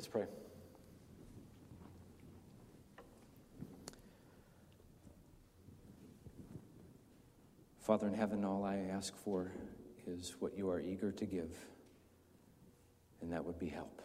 Let's pray. Father in heaven, all I ask for is what you are eager to give, and that would be help.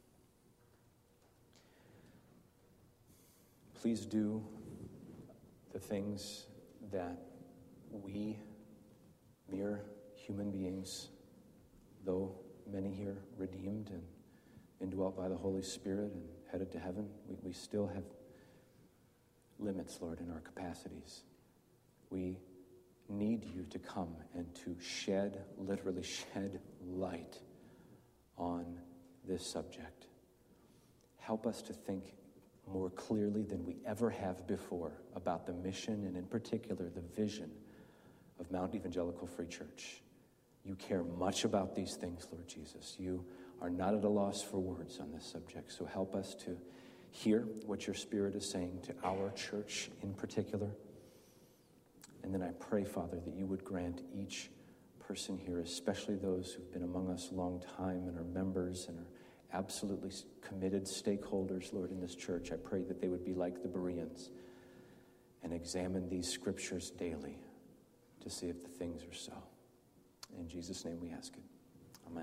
Please do the things that we, mere human beings, though many here redeemed and indwelt by the Holy Spirit and headed to heaven, we still have limits, Lord, in our capacities. We need you to come and to literally shed light on this subject. Help us to think more clearly than we ever have before about the mission and in particular the vision of Mount Evangelical Free Church. You care much about these things, Lord Jesus. You are not at a loss for words on this subject, so help us to hear what your Spirit is saying to our church in particular. And then I pray, Father, that you would grant each person here, especially those who've been among us a long time and are members and are absolutely committed stakeholders, Lord, in this church. I pray that they would be like the Bereans and examine these scriptures daily to see if the things are so. In Jesus' name we ask it. Amen.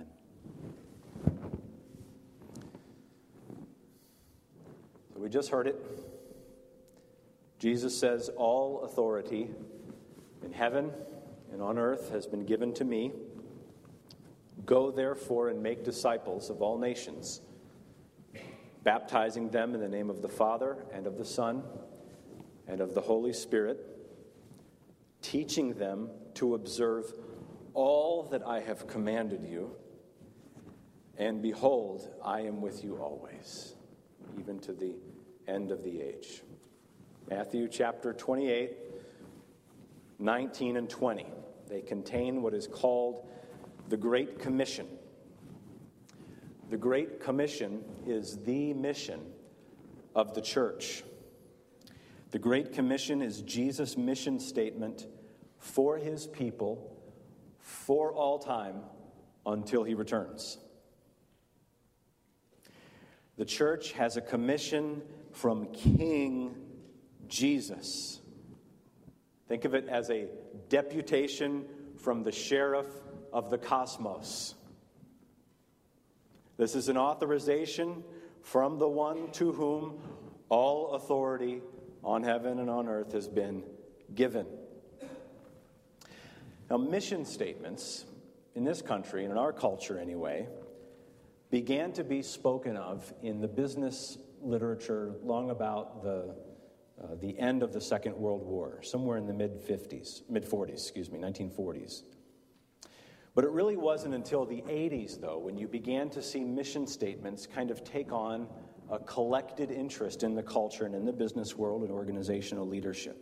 So we just heard it. Jesus says, all authority in heaven and on earth has been given to me. Go therefore and make disciples of all nations, baptizing them in the name of the Father and of the Son and of the Holy Spirit, teaching them to observe all that I have commanded you. And behold, I am with you always, even to the end of the age. Matthew chapter 28, 19 and 20. They contain what is called the Great Commission. The Great Commission is the mission of the church. The Great Commission is Jesus' mission statement for his people for all time until he returns. The church has a commission from King Jesus. Think of it as a deputation from the sheriff of the cosmos. This is an authorization from the one to whom all authority on heaven and on earth has been given. Now, mission statements in this country, and in our culture anyway, began to be spoken of in the business literature long about the end of the Second World War, somewhere in the mid-40s, 1940s. But it really wasn't until the 80s, though, when you began to see mission statements kind of take on a collected interest in the culture and in the business world and organizational leadership.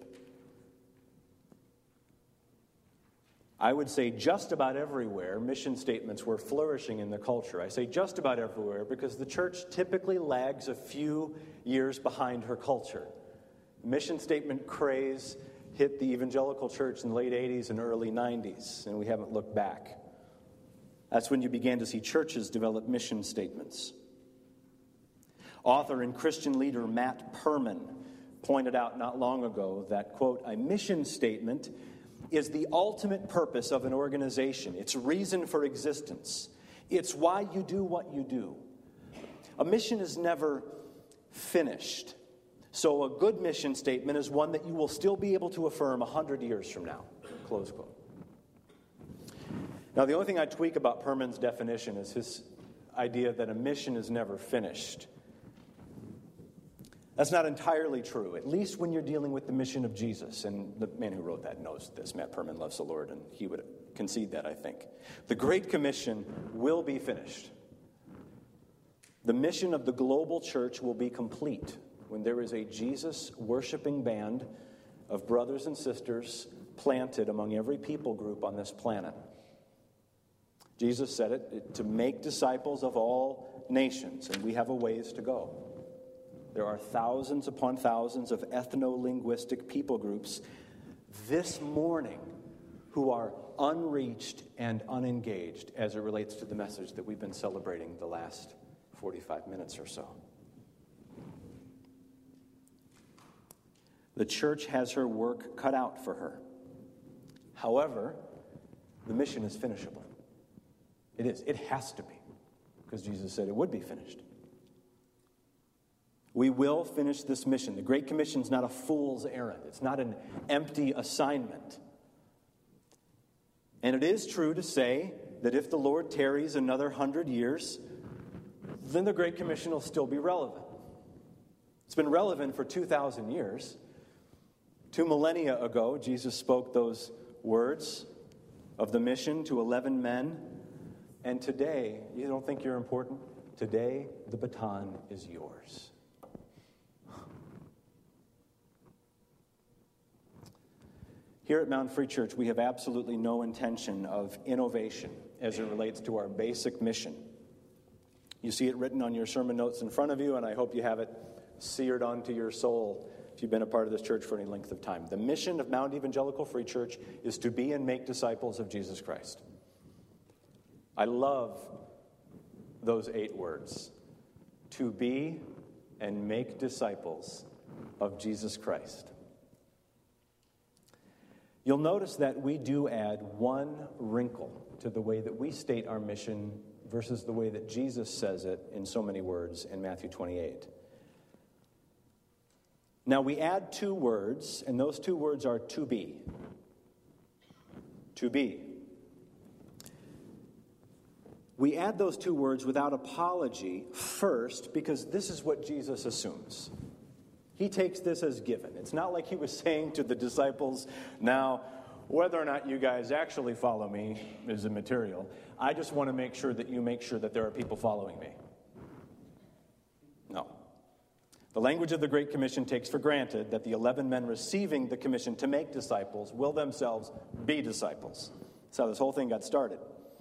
I would say just about everywhere, mission statements were flourishing in the culture. I say just about everywhere because the church typically lags a few years behind her culture. Mission statement craze hit the evangelical church in the late 80s and early 90s, and we haven't looked back. That's when you began to see churches develop mission statements. Author and Christian leader Matt Perman pointed out not long ago that, quote, a mission statement is the ultimate purpose of an organization. It's reason for existence. It's why you do what you do. A mission is never finished. So a good mission statement is one that you will still be able to affirm 100 years from now. Close quote. Now, the only thing I tweak about Perman's definition is his idea that a mission is never finished. That's not entirely true, at least when you're dealing with the mission of Jesus. And the man who wrote that knows this. Matt Perman loves the Lord, and he would concede that, I think. The Great Commission will be finished. The mission of the global church will be complete when there is a Jesus-worshiping band of brothers and sisters planted among every people group on this planet. Jesus said it, to make disciples of all nations, and we have a ways to go. There are thousands upon thousands of ethno-linguistic people groups this morning who are unreached and unengaged as it relates to the message that we've been celebrating the last 45 minutes or so. The church has her work cut out for her. However, the mission is finishable. It is. It has to be, because Jesus said it would be finished. We will finish this mission. The Great Commission is not a fool's errand. It's not an empty assignment. And it is true to say that if the Lord tarries another 100 years, then the Great Commission will still be relevant. It's been relevant for 2,000 years. 2 millennia ago, Jesus spoke those words of the mission to 11 men. And today, you don't think you're important? Today, the baton is yours. Here at Mountain Free Church, we have absolutely no intention of innovation as it relates to our basic mission. You see it written on your sermon notes in front of you, and I hope you have it seared onto your soul if you've been a part of this church for any length of time. The mission of Mount Evangelical Free Church is to be and make disciples of Jesus Christ. I love those 8 words. To be and make disciples of Jesus Christ. You'll notice that we do add one wrinkle to the way that we state our mission versus the way that Jesus says it in so many words in Matthew 28. Now, we add 2 words, and those 2 words are to be. To be. We add those 2 words without apology first because this is what Jesus assumes. He takes this as given. It's not like he was saying to the disciples, now, whether or not you guys actually follow me is immaterial. I just want to make sure that you make sure that there are people following me. No. The language of the Great Commission takes for granted that the 11 men receiving the commission to make disciples will themselves be disciples. That's how this whole thing got started.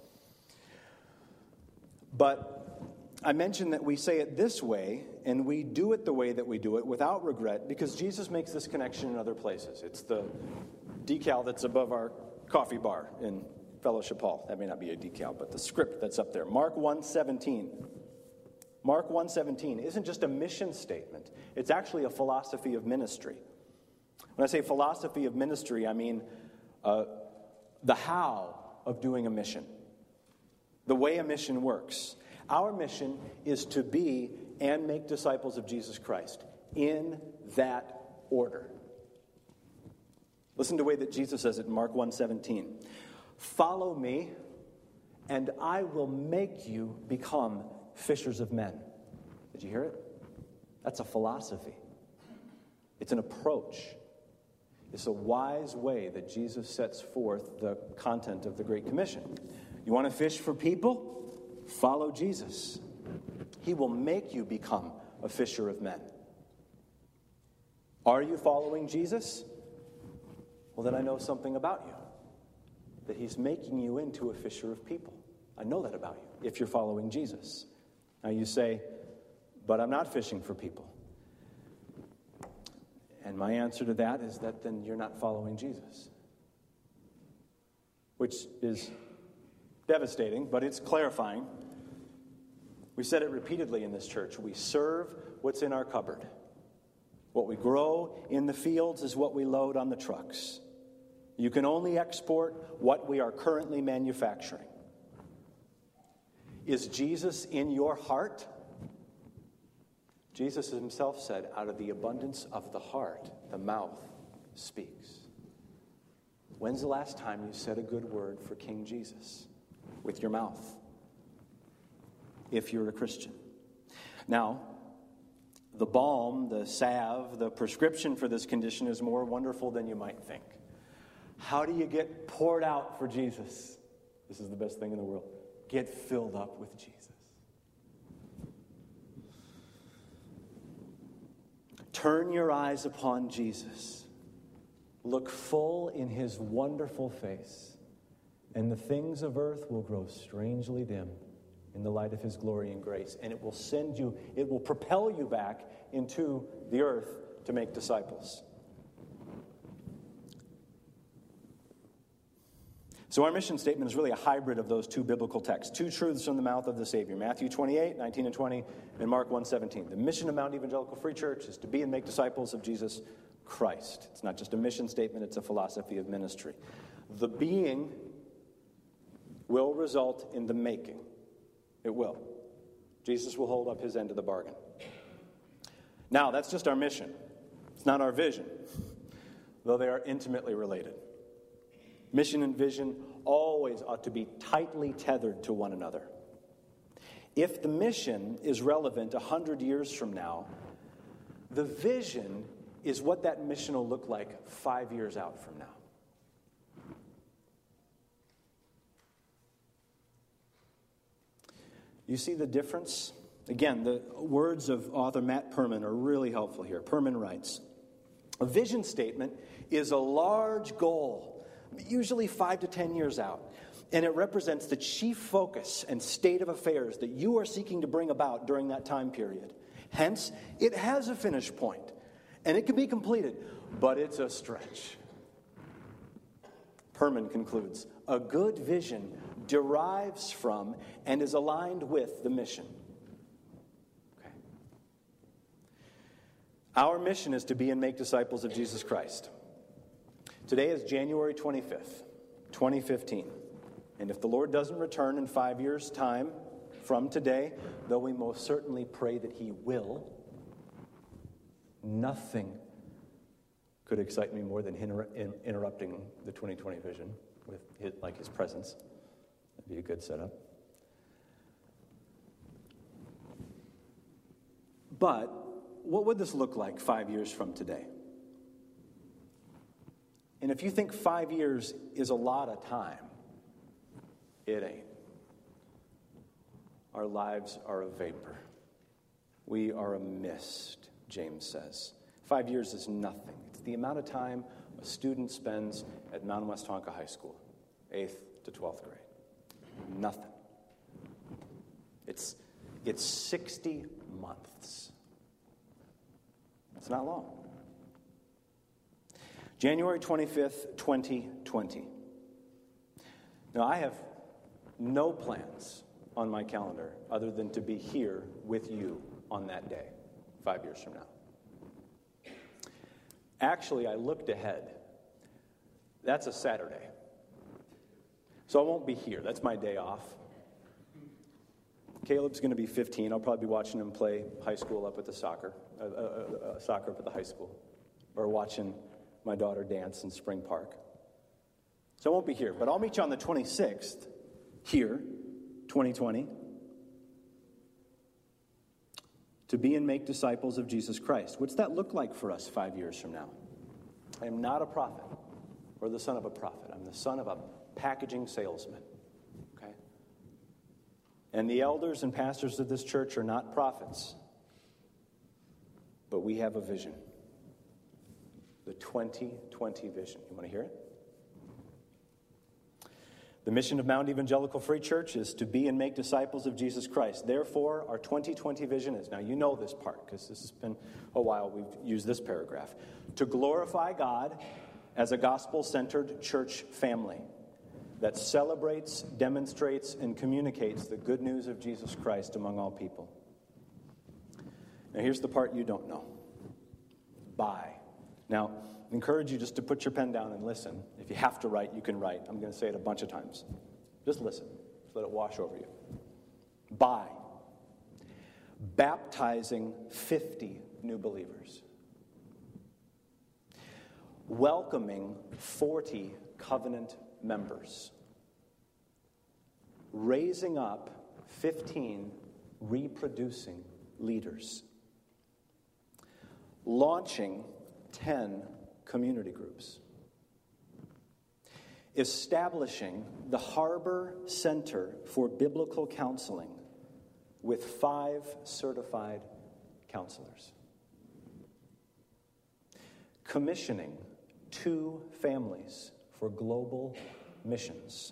But I mentioned that we say it this way, and we do it the way that we do it without regret, because Jesus makes this connection in other places. It's the decal that's above our coffee bar in Fellowship Hall. That may not be a decal, but the script that's up there. Mark 1:17. Mark 1:17 isn't just a mission statement. It's actually a philosophy of ministry. When I say philosophy of ministry, I mean the how of doing a mission. The way a mission works. Our mission is to be and make disciples of Jesus Christ in that order. Listen to the way that Jesus says it in Mark 1:17. Follow me, and I will make you become fishers of men. Did you hear it? That's a philosophy. It's an approach. It's a wise way that Jesus sets forth the content of the Great Commission. You want to fish for people? Follow Jesus. He will make you become a fisher of men. Are you following Jesus? Well, then I know something about you. That he's making you into a fisher of people. I know that about you, if you're following Jesus. Now you say, but I'm not fishing for people. And my answer to that is that then you're not following Jesus. Which is devastating, but it's clarifying. We said it repeatedly in this church. We serve what's in our cupboard. What we grow in the fields is what we load on the trucks. You can only export what we are currently manufacturing. Is Jesus in your heart? Jesus himself said, out of the abundance of the heart, the mouth speaks. When's the last time you said a good word for King Jesus? With your mouth, if you're a Christian. Now, the balm, the salve, the prescription for this condition is more wonderful than you might think. How do you get poured out for Jesus? This is the best thing in the world. Get filled up with Jesus. Turn your eyes upon Jesus. Look full in his wonderful face, and the things of earth will grow strangely dim in the light of his glory and grace, and it will propel you back into the earth to make disciples. So our mission statement is really a hybrid of those two biblical texts, two truths from the mouth of the Savior, Matthew 28, 19 and 20, and Mark 1:17. The mission of Mount Evangelical Free Church is to be and make disciples of Jesus Christ. It's not just a mission statement, it's a philosophy of ministry. The being will result in the making. It will. Jesus will hold up his end of the bargain. Now, that's just our mission. It's not our vision, though they are intimately related. Mission and vision always ought to be tightly tethered to one another. If the mission is relevant 100 years from now, the vision is what that mission will look like 5 years out from now. You see the difference? Again, the words of author Matt Perman are really helpful here. Perman writes, a vision statement is a large goal, usually 5 to 10 years out, and it represents the chief focus and state of affairs that you are seeking to bring about during that time period. Hence, it has a finish point, and it can be completed, but it's a stretch. Perman concludes, a good vision derives from and is aligned with the mission. Okay. Our mission is to be and make disciples of Jesus Christ. Today is January 25th, 2015. And if the Lord doesn't return in 5 years' time from today, though we most certainly pray that he will, nothing could excite me more than interrupting the 2020 vision with his presence. That'd be a good setup. But what would this look like 5 years from today? And if you think 5 years is a lot of time, it ain't. Our lives are a vapor. We are a mist, James says. 5 years is nothing. It's the amount of time a student spends at Mountain West Tonka High School, 8th to 12th grade. Nothing. It's 60 months. It's not long. January 25th, 2020. Now, I have no plans on my calendar other than to be here with you on that day, 5 years from now. Actually, I looked ahead. That's a Saturday. So I won't be here. That's my day off. Caleb's going to be 15. I'll probably be watching him play high school up at the soccer up at the high school, or watching my daughter dance in Spring Park. So I won't be here, but I'll meet you on the 26th here, 2020, to be and make disciples of Jesus Christ. What's that look like for us 5 years from now? I am not a prophet or the son of a prophet. I'm the son of a packaging salesman. Okay? And the elders and pastors of this church are not prophets, but we have a vision. The 2020 vision. You want to hear it? The mission of Mount Evangelical Free Church is to be and make disciples of Jesus Christ. Therefore, our 2020 vision is, now you know this part because this has been a while we've used this paragraph, to glorify God as a gospel-centered church family that celebrates, demonstrates, and communicates the good news of Jesus Christ among all people. Now here's the part you don't know. By. Now, I encourage you just to put your pen down and listen. If you have to write, you can write. I'm going to say it a bunch of times. Just listen. Just let it wash over you. By baptizing 50 new believers. Welcoming 40 covenant members. Raising up 15 reproducing leaders. Launching 10 community groups. Establishing the Harbor Center for Biblical Counseling with 5 certified counselors. Commissioning 2 families for global missions.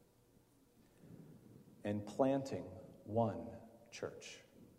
And planting 1 church.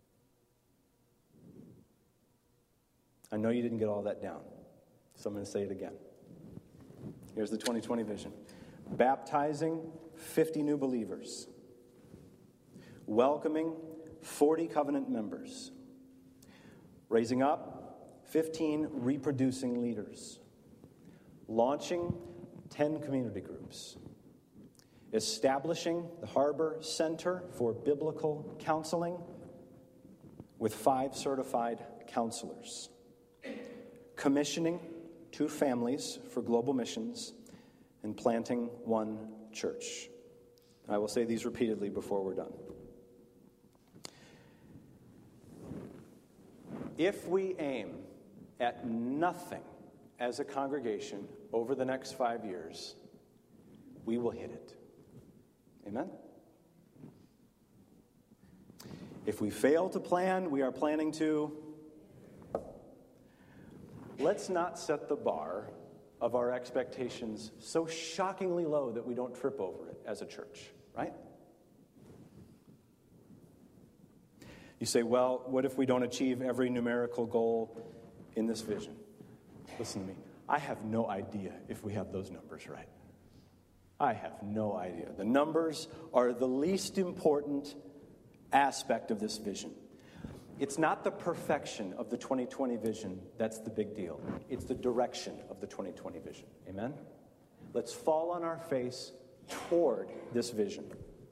I know you didn't get all that down, so I'm going to say it again. Here's the 2020 vision. baptizing 50 new believers, welcoming 40 covenant members, raising up 15 reproducing leaders, launching 10 community groups, establishing the Harbor Center for Biblical Counseling with 5 certified counselors, commissioning 2 families for global missions, and planting 1 church. I will say these repeatedly before we're done. If we aim at nothing as a congregation over the next 5 years, we will hit it. Amen? If we fail to plan, we are planning to. Let's not set the bar of our expectations so shockingly low that we don't trip over it as a church, right? You say, well, what if we don't achieve every numerical goal in this vision? Listen to me. I have no idea if we have those numbers right. I have no idea. The numbers are the least important aspect of this vision. It's not the perfection of the 2020 vision that's the big deal. It's the direction of the 2020 vision. Amen? Let's fall on our face toward this vision.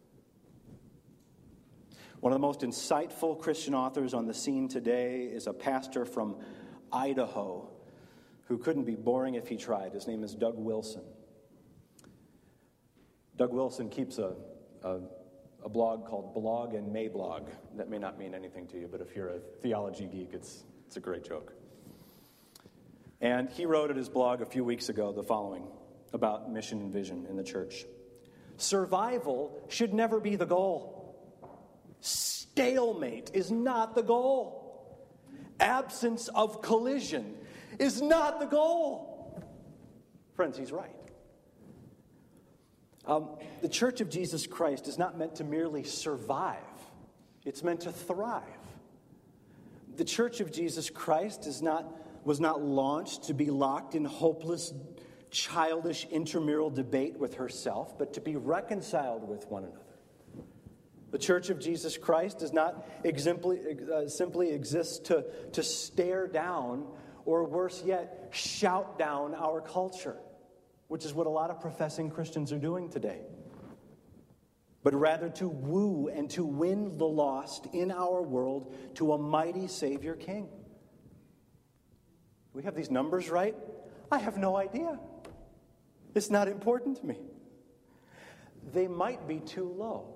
One of the most insightful Christian authors on the scene today is a pastor from Idaho who couldn't be boring if he tried. His name is Doug Wilson. Doug Wilson keeps a blog called Blog and Mayblog. That may not mean anything to you, but if you're a theology geek, it's a great joke. And he wrote at his blog a few weeks ago the following about mission and vision in the church. Survival should never be the goal. Stalemate is not the goal. Absence of collision is not the goal. Friends, he's right. The Church of Jesus Christ is not meant to merely survive. It's meant to thrive. The Church of Jesus Christ was not launched to be locked in hopeless, childish intramural debate with herself, but to be reconciled with one another. The Church of Jesus Christ does not simply exist to stare down, or worse yet, shout down our culture, which is what a lot of professing Christians are doing today. But rather to woo and to win the lost in our world to a mighty Savior King. Do we have these numbers right? I have no idea. It's not important to me. They might be too low.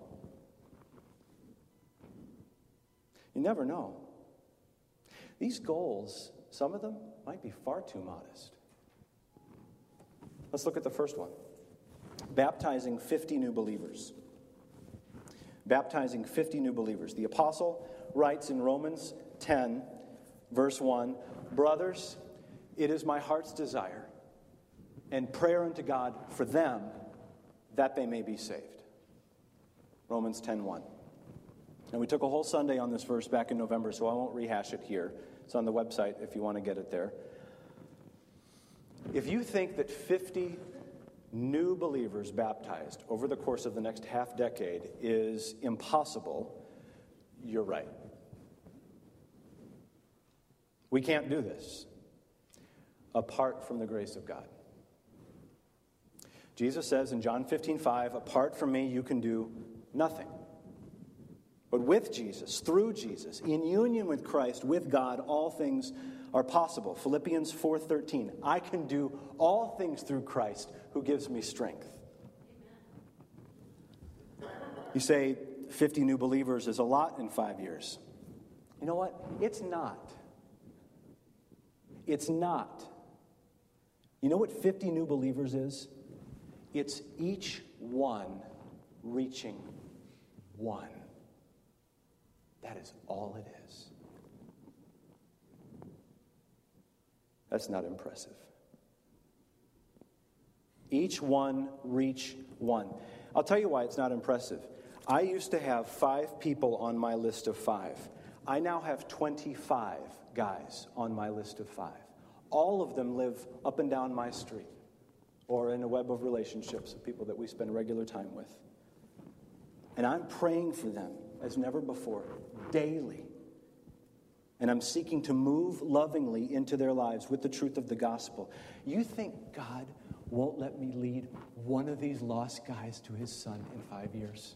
You never know. These goals, some of them might be far too modest. Let's look at the first one. Baptizing 50 new believers. Baptizing 50 new believers. The apostle writes in Romans 10, verse 1, "Brothers, it is my heart's desire and prayer unto God for them that they may be saved." Romans 10:1. And we took a whole Sunday on this verse back in November, so I won't rehash it here. It's on the website if you want to get it there. If you think that 50 new believers baptized over the course of the next half decade is impossible, you're right. We can't do this apart from the grace of God. Jesus says in John 15:5, "Apart from me, you can do nothing." But with Jesus, through Jesus, in union with Christ, with God, all things are possible. Philippians 4:13, "I can do all things through Christ who gives me strength." You say 50 new believers is a lot in 5 years. You know what? It's not. It's not. You know what 50 new believers is? It's each one reaching one. That is all it is. That's not impressive. Each one reach one. I'll tell you why it's not impressive. I used to have 5 people on my list of 5. I now have 25 guys on my list of 5. All of them live up and down my street. or in a web of relationships of people that we spend regular time with. And I'm praying for them as never before, daily. And I'm seeking to move lovingly into their lives with the truth of the gospel. You think God won't let me lead one of these lost guys to his son in 5 years?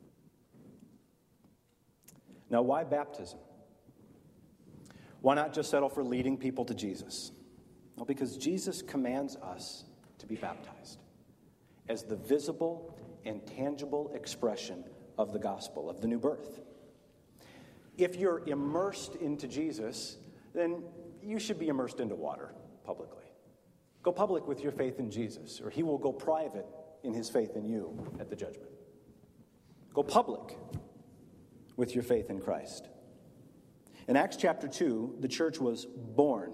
Now, why baptism? Why not just settle for leading people to Jesus? Well, because Jesus commands us to be baptized as the visible and tangible expression of the gospel, of the new birth. If you're immersed into Jesus, then you should be immersed into water publicly. Go public with your faith in Jesus, or he will go private in his faith in you at the judgment. Go public with your faith in Christ. In Acts chapter 2, the church was born.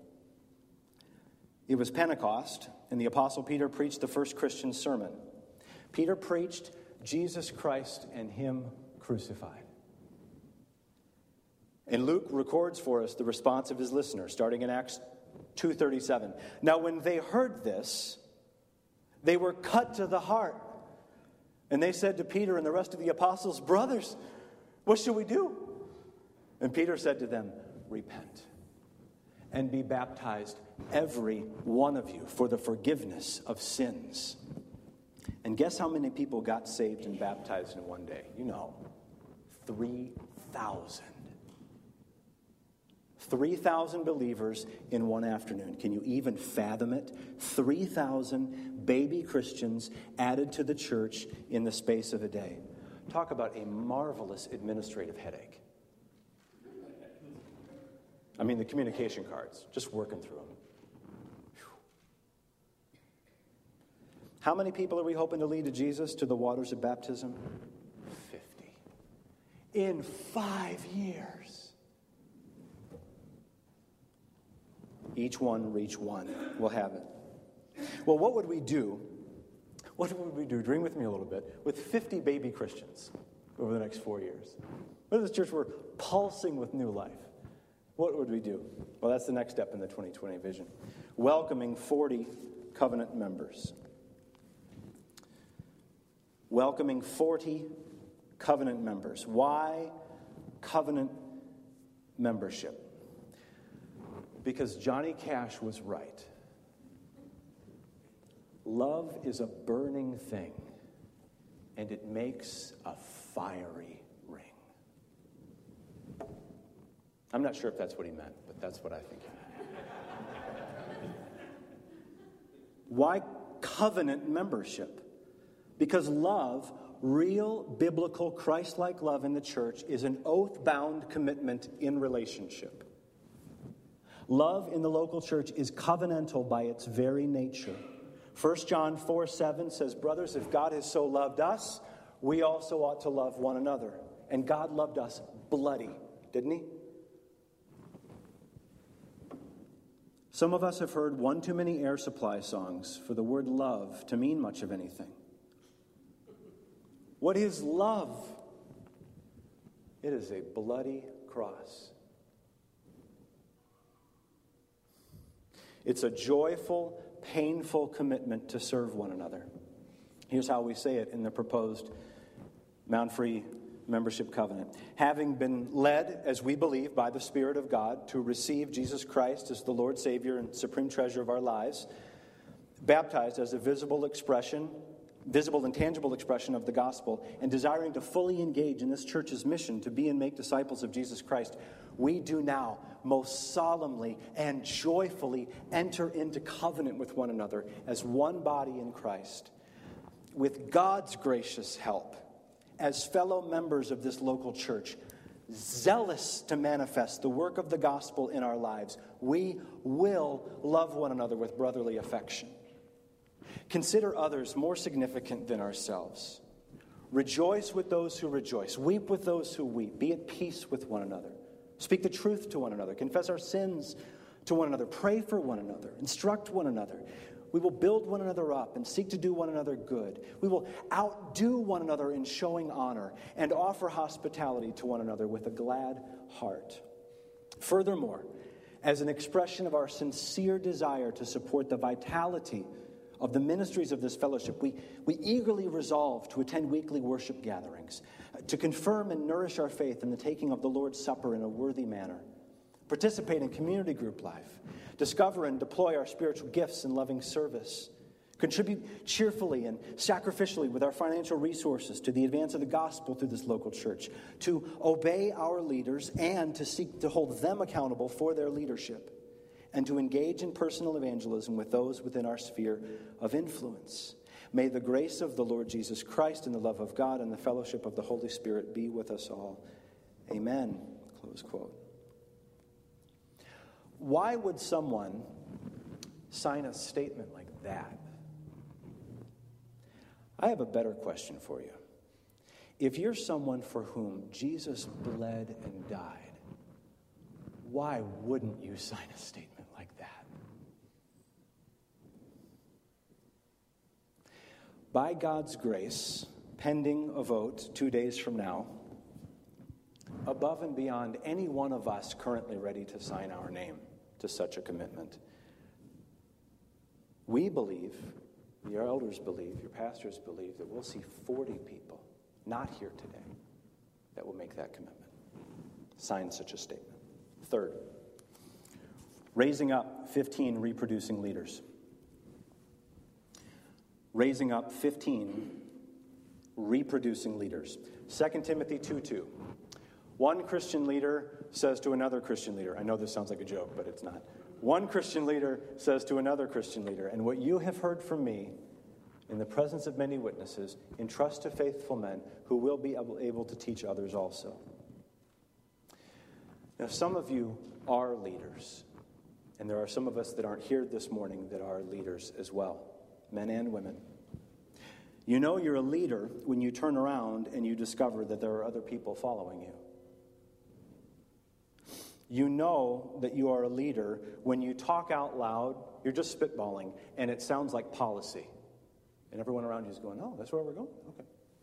It was Pentecost, and the Apostle Peter preached the first Christian sermon. Peter preached Jesus Christ and him crucified. And Luke records for us the response of his listeners, starting in Acts 2:37. Now when they heard this, they were cut to the heart. And they said to Peter and the rest of the apostles, "Brothers, what shall we do?" And Peter said to them, "Repent and be baptized, every one of you, for the forgiveness of sins." And guess how many people got saved and baptized in one day? 3,000. 3,000 believers in one afternoon. Can you even fathom it? 3,000 baby Christians added to the church in the space of a day. Talk about a marvelous administrative headache. I mean, the communication cards, just working through them. Whew. How many people are we hoping to lead to Jesus, to the waters of baptism? 50. In 5 years. Each one reach one. We'll have it. Well, what would we do? What would we do? Dream with me a little bit. With 50 baby Christians over the next 4 years. What if this church were pulsing with new life? What would we do? Well, that's the next step in the 2020 vision. Welcoming 40 covenant members. Welcoming 40 covenant members. Why covenant membership? Because Johnny Cash was right. Love is a burning thing, and it makes a fiery ring. I'm not sure if that's what he meant, but that's what I think he meant. Why covenant membership? Because love, real, biblical, Christ-like love in the church, is an oath-bound commitment in relationship. Love in the local church is covenantal by its very nature. 1 John 4:7 says, "Brothers, if God has so loved us, we also ought to love one another." And God loved us bloody, didn't he? Some of us have heard one too many Air Supply songs for the word love to mean much of anything. What is love? It is a bloody cross. It's a joyful, painful commitment to serve one another. Here's how we say it in the proposed Mount Free membership covenant. Having been led, as we believe, by the Spirit of God to receive Jesus Christ as the Lord, Savior, and supreme treasure of our lives, baptized as a visible and tangible expression of the gospel, and desiring to fully engage in this church's mission to be and make disciples of Jesus Christ, we do now most solemnly and joyfully enter into covenant with one another as one body in Christ. With God's gracious help, as fellow members of this local church, zealous to manifest the work of the gospel in our lives, we will love one another with brotherly affection. Consider others more significant than ourselves. Rejoice with those who rejoice. Weep with those who weep. Be at peace with one another. Speak the truth to one another. Confess our sins to one another. Pray for one another. Instruct one another. We will build one another up and seek to do one another good. We will outdo one another in showing honor and offer hospitality to one another with a glad heart. Furthermore, as an expression of our sincere desire to support the vitality of the ministries of this fellowship, we eagerly resolve to attend weekly worship gatherings, to confirm and nourish our faith in the taking of the Lord's Supper in a worthy manner, participate in community group life, discover and deploy our spiritual gifts in loving service, contribute cheerfully and sacrificially with our financial resources to the advance of the gospel through this local church, to obey our leaders and to seek to hold them accountable for their leadership, and to engage in personal evangelism with those within our sphere of influence. May the grace of the Lord Jesus Christ and the love of God and the fellowship of the Holy Spirit be with us all. Amen. Close quote. Why would someone sign a statement like that? I have a better question for you. If you're someone for whom Jesus bled and died, why wouldn't you sign a statement like that? By God's grace, pending a vote 2 days from now, above and beyond any one of us currently ready to sign our name to such a commitment, we believe, your elders believe, your pastors believe, that we'll see 40 people, not here today, that will make that commitment, sign such a statement. Third, raising up 15 reproducing leaders. Raising up 15 reproducing leaders. 2 Timothy 2:2. One Christian leader says to another Christian leader, I know this sounds like a joke, but it's not. One Christian leader says to another Christian leader, and what you have heard from me in the presence of many witnesses, entrust to faithful men who will be able to teach others also. Now, some of you are leaders, and there are some of us that aren't here this morning that are leaders as well, men and women. You know you're a leader when you turn around and you discover that there are other people following you. You know that you are a leader when you talk out loud, you're just spitballing, and it sounds like policy. And everyone around you is going, oh, that's where we're going? Okay.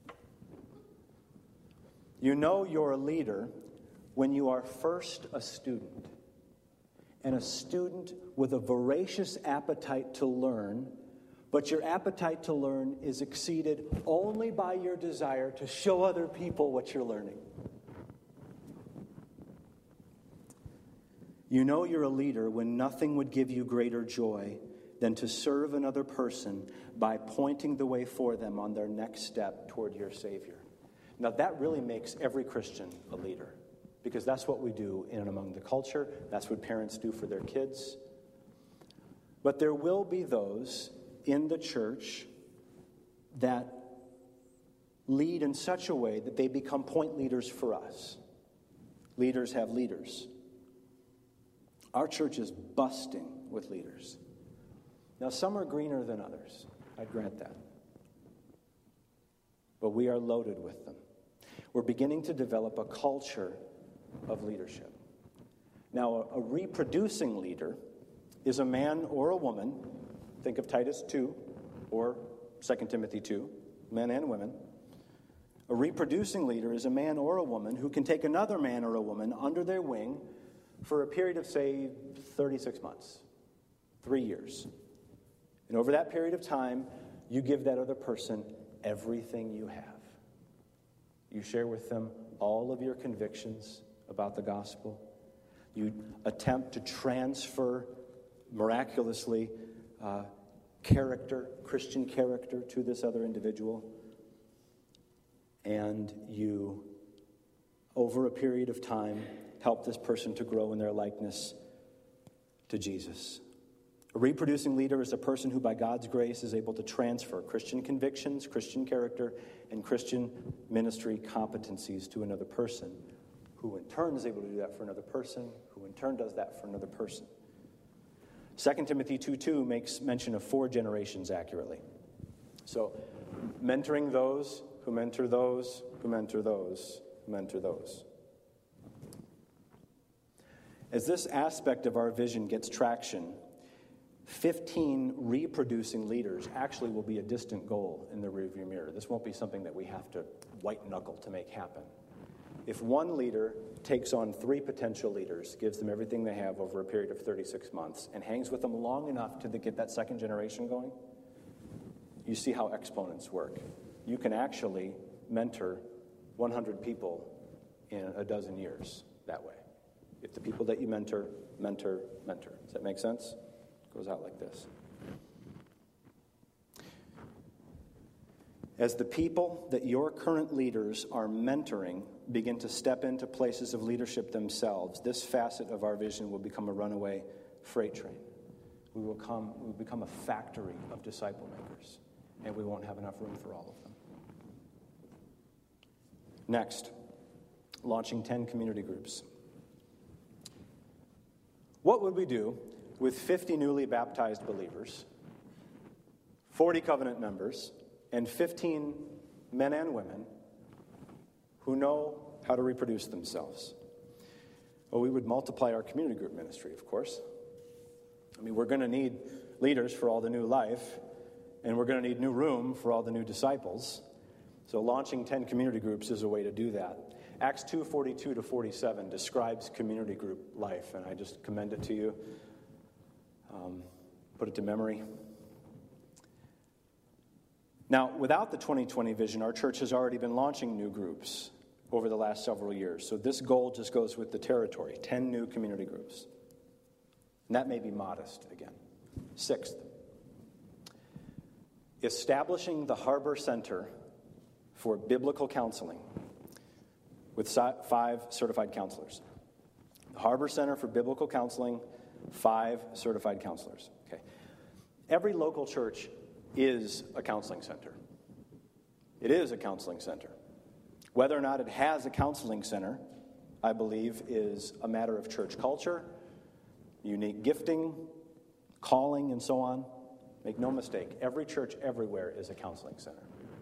You know you're a leader when you are first a student, and a student with a voracious appetite to learn, but your appetite to learn is exceeded only by your desire to show other people what you're learning. You know you're a leader when nothing would give you greater joy than to serve another person by pointing the way for them on their next step toward your Savior. Now that really makes every Christian a leader, because that's what we do in and among the culture. That's what parents do for their kids. But there will be those in the church that lead in such a way that they become point leaders for us. Leaders have leaders. Our church is busting with leaders. Now, some are greener than others. I grant that. But we are loaded with them. We're beginning to develop a culture of leadership. Now, a reproducing leader is a man or a woman. Think of Titus 2 or 2 Timothy 2, men and women. A reproducing leader is a man or a woman who can take another man or a woman under their wing for a period of, say, 36 months, 3 years. And over that period of time, you give that other person everything you have. You share with them all of your convictions about the gospel. You attempt to transfer, miraculously, Christian character to this other individual. And you, over a period of time, help this person to grow in their likeness to Jesus. A reproducing leader is a person who, by God's grace, is able to transfer Christian convictions, Christian character, and Christian ministry competencies to another person, who in turn is able to do that for another person, who in turn does that for another person. 2 Timothy 2:2 makes mention of 4 generations accurately. So, mentoring those who mentor those, who mentor those, who mentor those. As this aspect of our vision gets traction, 15 reproducing leaders actually will be a distant goal in the rearview mirror. This won't be something that we have to white knuckle to make happen. If one leader takes on 3 potential leaders, gives them everything they have over a period of 36 months, and hangs with them long enough to get that second generation going, you see how exponents work. You can actually mentor 100 people in a dozen years that way. If the people that you mentor. Does that make sense? It goes out like this. As the people that your current leaders are mentoring begin to step into places of leadership themselves, this facet of our vision will become a runaway freight train. We will become a factory of disciple makers, and we won't have enough room for all of them. Next, launching 10 community groups. What would we do with 50 newly baptized believers, 40 covenant members, and 15 men and women who know how to reproduce themselves? Well, we would multiply our community group ministry, of course. I mean, we're going to need leaders for all the new life, and we're going to need new room for all the new disciples. So launching 10 community groups is a way to do that. Acts 2:42-47 describes community group life, and I just commend it to you. Put it to memory. Now, without the 2020 vision, our church has already been launching new groups over the last several years. So this goal just goes with the territory, 10 new community groups. And that may be modest again. Sixth, establishing the Harbor Center for Biblical Counseling with 5 certified counselors. The Harbor Center for Biblical Counseling, 5 certified counselors. Okay. Every local church is a counseling center. It is a counseling center. Whether or not it has a counseling center, I believe, is a matter of church culture, unique gifting, calling, and so on. Make no mistake, every church everywhere is a counseling center.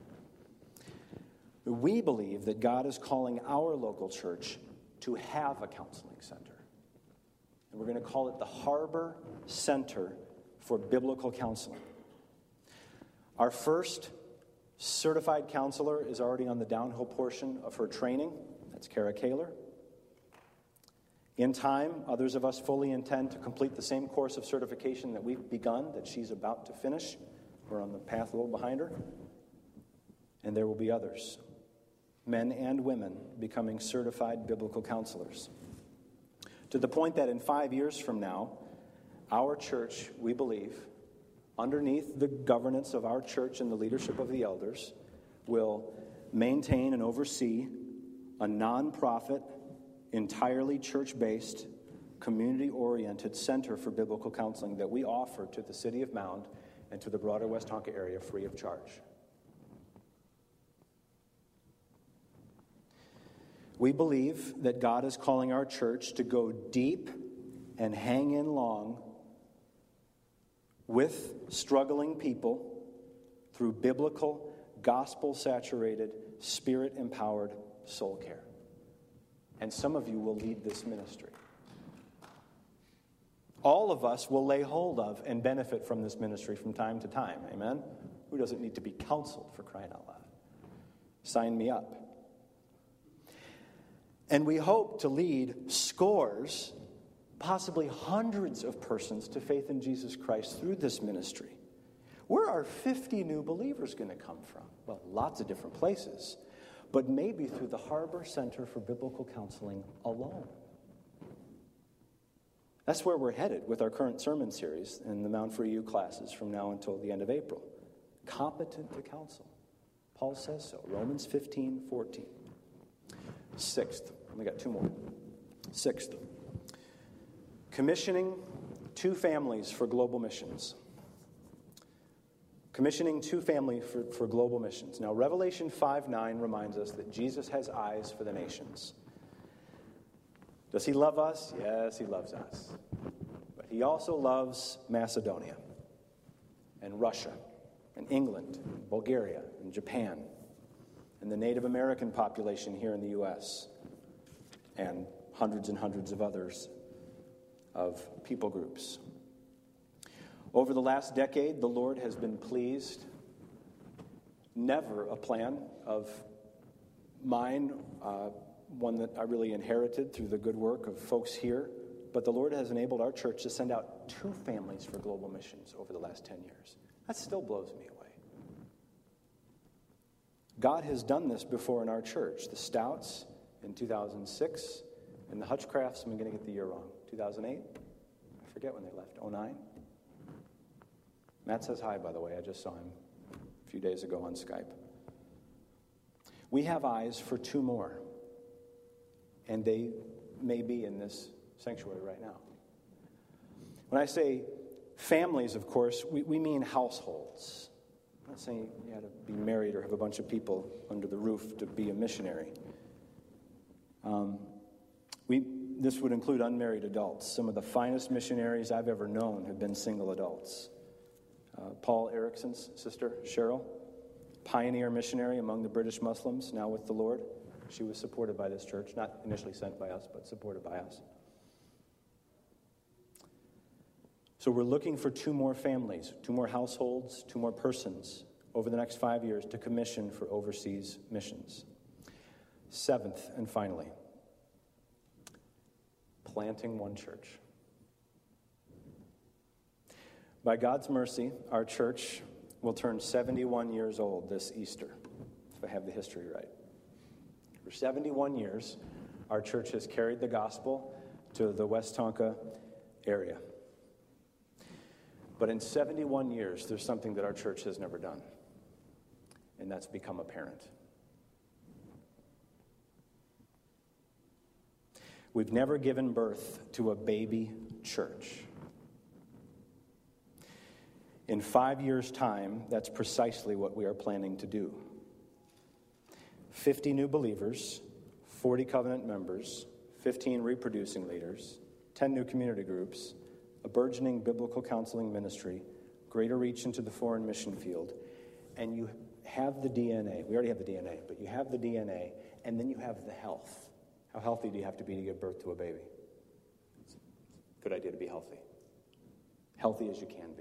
We believe that God is calling our local church to have a counseling center. And we're going to call it the Harbor Center for Biblical Counseling. Our first certified counselor is already on the downhill portion of her training. That's Kara Kaler. In time, others of us fully intend to complete the same course of certification that we've begun, that she's about to finish. We're on the path a little behind her. And there will be others, men and women, becoming certified biblical counselors. To the point that in 5 years from now, our church, we believe, underneath the governance of our church and the leadership of the elders, will maintain and oversee a nonprofit, entirely church-based, community-oriented center for biblical counseling that we offer to the city of Mound and to the broader Westonka area free of charge. We believe that God is calling our church to go deep and hang in long with struggling people through biblical, gospel-saturated, spirit-empowered soul care. And some of you will lead this ministry. All of us will lay hold of and benefit from this ministry from time to time. Amen? Who doesn't need to be counseled, for crying out loud? Sign me up. And we hope to lead scores, possibly hundreds of persons to faith in Jesus Christ through this ministry. Where are 50 new believers going to come from? Well, lots of different places, but maybe through the Harbor Center for Biblical Counseling alone. That's where we're headed with our current sermon series and the Mount for You classes from now until the end of April. Competent to counsel. Paul says so. Romans 15:14. Sixth, we got 2 more. Sixth, commissioning 2 families for global missions. Commissioning 2 families for global missions. Now, Revelation 5:9 reminds us that Jesus has eyes for the nations. Does he love us? Yes, he loves us. But he also loves Macedonia and Russia and England, and Bulgaria and Japan, and the Native American population here in the U.S., and hundreds and hundreds of others of people groups. Over the last decade, the Lord has been pleased. Never a plan of mine, one that I really inherited through the good work of folks here, but the Lord has enabled our church to send out 2 families for global missions over the last 10 years. That still blows me away. God has done this before in our church. The Stouts in 2006, and the Hutchcrafts, I'm going to get the year wrong, 2008? I forget when they left, 2009? Matt says hi, by the way. I just saw him a few days ago on Skype. We have eyes for 2 more, and they may be in this sanctuary right now. When I say families, of course, we mean households. I'm not saying you had to be married or have a bunch of people under the roof to be a missionary. This would include unmarried adults. Some of the finest missionaries I've ever known have been single adults. Paul Erickson's sister, Cheryl, pioneer missionary among the British Muslims, now with the Lord. She was supported by this church, not initially sent by us, but supported by us. So we're looking for 2 more families, 2 more households, 2 more persons over the next 5 years to commission for overseas missions. 7th and finally, planting one church. By God's mercy, our church will turn 71 years old this Easter, if I have the history right. For 71 years, our church has carried the gospel to the West Tonka area. But in 71 years, there's something that our church has never done, and that's become a parent. We've never given birth to a baby church. In 5 years' time, that's precisely what we are planning to do. 50 new believers, 40 covenant members, 15 reproducing leaders, 10 new community groups, a burgeoning biblical counseling ministry, greater reach into the foreign mission field, and you have the DNA. We already have the DNA, but you have the DNA, and then you have the health. How healthy do you have to be to give birth to a baby? It's a good idea to be healthy. Healthy as you can be.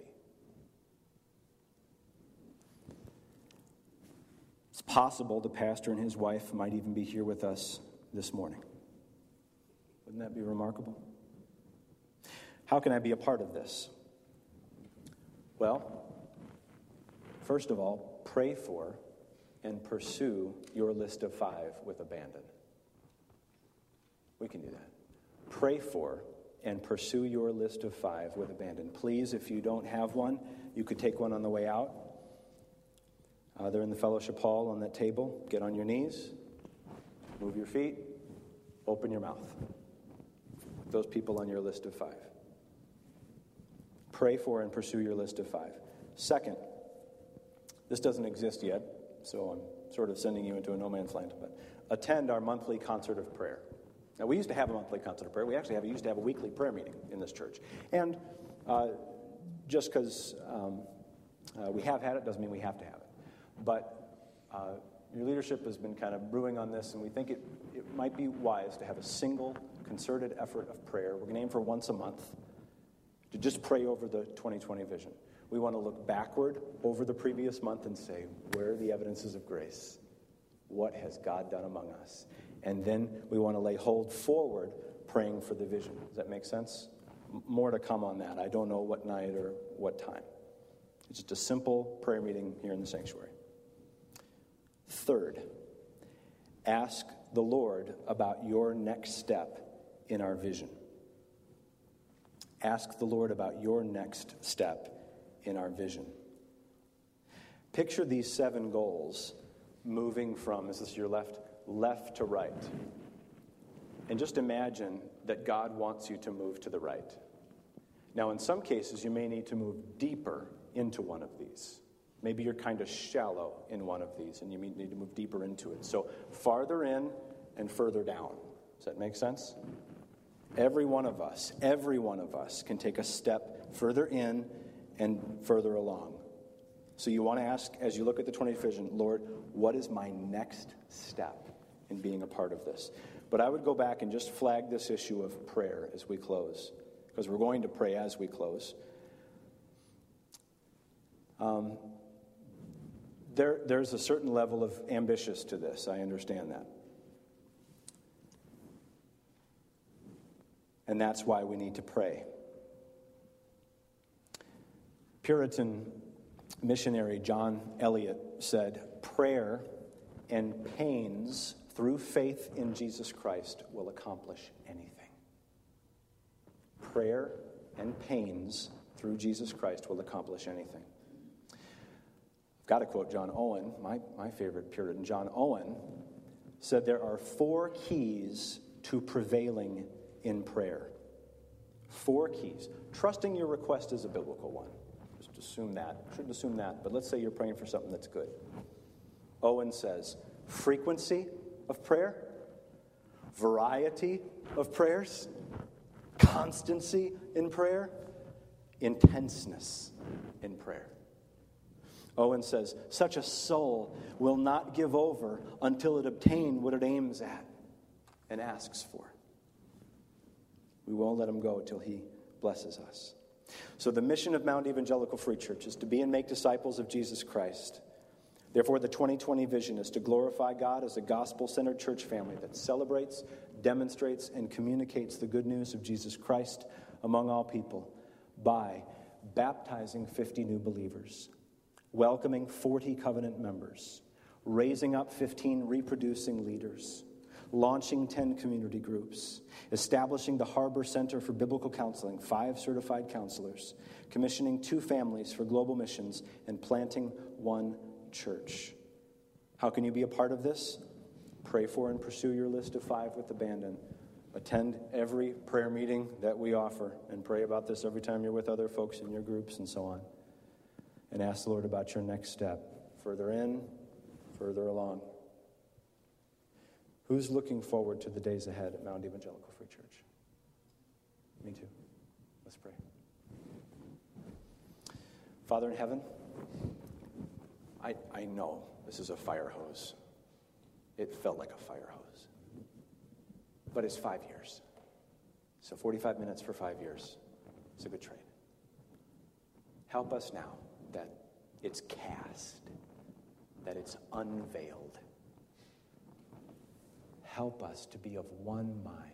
It's possible the pastor and his wife might even be here with us this morning. Wouldn't that be remarkable? How can I be a part of this? Well, first of all, pray for and pursue your list of 5 with abandon. We can do that. Pray for and pursue your list of 5 with abandon. Please, if you don't have one, you could take one on the way out. They're in the fellowship hall on that table. Get on your knees, move your feet, open your mouth. Those people on your list of 5. Pray for and pursue your list of 5. Second, this doesn't exist yet, so I'm sort of sending you into a no man's land, but attend our monthly concert of prayer. Now, we used to have a monthly concert of prayer. We actually used to have a weekly prayer meeting in this church. And just because we have had it doesn't mean we have to have it. But your leadership has been kind of brewing on this, and we think it might be wise to have a single concerted effort of prayer. We're going to aim for once a month to just pray over the 2020 vision. We want to look backward over the previous month and say, where are the evidences of grace? What has God done among us? And then we want to lay hold forward, praying for the vision. Does that make sense? More to come on that. I don't know what night or what time. It's just a simple prayer meeting here in the sanctuary. Third, ask the Lord about your next step in our vision. Ask the Lord about your next step in our vision. Picture these 7 goals moving from, is this your left to right. And just imagine that God wants you to move to the right. Now, in some cases, you may need to move deeper into one of these. Maybe you're kind of shallow in one of these, and you need to move deeper into it. So farther in and further down. Does that make sense? Every one of us can take a step further in and further along. So you want to ask, as you look at the 20th vision, Lord, what is my next step in being a part of this? But I would go back and just flag this issue of prayer as we close, because we're going to pray as we close. There's a certain level of ambitious to this. I understand that. And that's why we need to pray. Puritan missionary John Eliot said, prayer and pains through faith in Jesus Christ will accomplish anything. Prayer and pains through Jesus Christ will accomplish anything. I've got to quote John Owen, my favorite Puritan. John Owen said there are 4 keys to prevailing in prayer. 4 keys. Trusting your request is a biblical one. Just assume that. Shouldn't assume that, but let's say you're praying for something that's good. Owen says, frequency of prayer, variety of prayers, constancy in prayer, intenseness in prayer. Owen says, such a soul will not give over until it obtain what it aims at and asks for. We won't let him go till he blesses us. So the mission of Mount Evangelical Free Church is to be and make disciples of Jesus Christ. Therefore, the 2020 vision is to glorify God as a gospel-centered church family that celebrates, demonstrates, and communicates the good news of Jesus Christ among all people by baptizing 50 new believers, welcoming 40 covenant members, raising up 15 reproducing leaders, launching 10 community groups, establishing the Harbor Center for Biblical Counseling, 5 certified counselors, commissioning 2 families for global missions, and planting 1 church. How can you be a part of this? Pray for and pursue your list of 5 with abandon. Attend every prayer meeting that we offer and pray about this every time you're with other folks in your groups and so on. And ask the Lord about your next step. Further in, further along. Who's looking forward to the days ahead at Mount Evangelical Free Church? Me too. Let's pray. Father in heaven, I know this is a fire hose. It felt like a fire hose. But it's 5 years. So 45 minutes for 5 years. It's a good trade. Help us now that it's cast, that it's unveiled. Help us to be of one mind.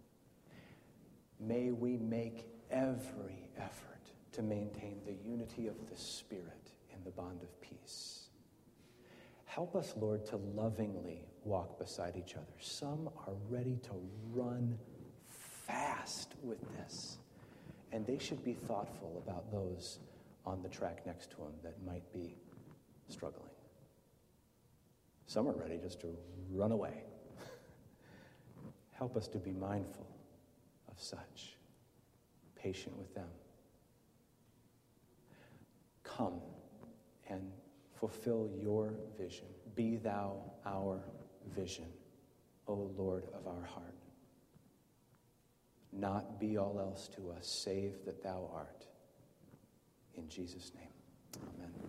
May we make every effort to maintain the unity of the Spirit in the bond of peace. Help us, Lord, to lovingly walk beside each other. Some are ready to run fast with this, and they should be thoughtful about those on the track next to them that might be struggling. Some are ready just to run away. Help us to be mindful of such, patient with them. Come and fulfill your vision. Be thou our vision, O Lord of our heart. Not be all else to us, save that thou art. In Jesus' name, amen.